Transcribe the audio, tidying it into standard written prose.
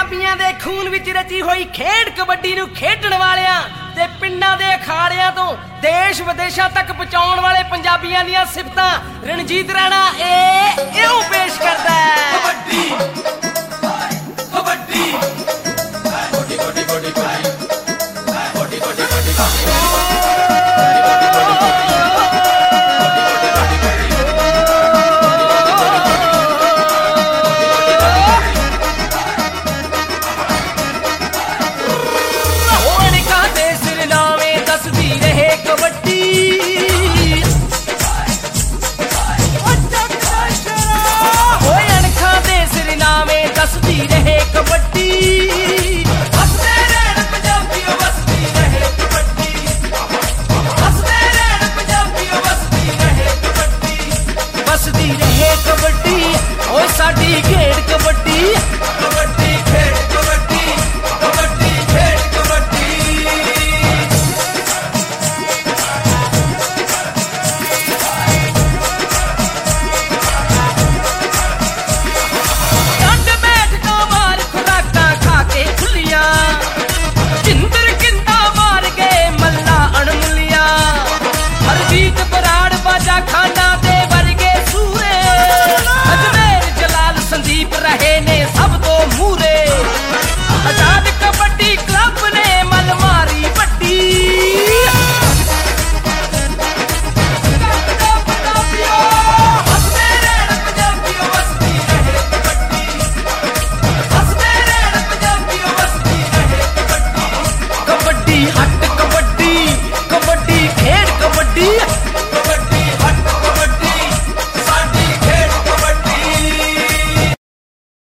ਪੰਜਾਬੀਆਂ ਦੇ ਖੂਨ ਵਿੱਚ ਰਚੀ ਹੋਈ ਖੇਡ ਕਬੱਡੀ ਨੂੰ ਖੇਡਣ ਵਾਲਿਆਂ ਤੇ ਪਿੰਡਾਂ ਦੇ ਅਖਾੜਿਆਂ ਤੋਂ ਦੇਸ਼ ਵਿਦੇਸ਼ਾਂ ਤੱਕ ਪਹੁੰਚਾਉਣ ਵਾਲੇ ਪੰਜਾਬੀਆਂ ਦੀਆਂ ਸਿਫਤਾਂ ਰਣਜੀਤ ਰਾਣਾ ਇਉਂ ਪੇਸ਼ ਕਰਦਾ ਹੈ।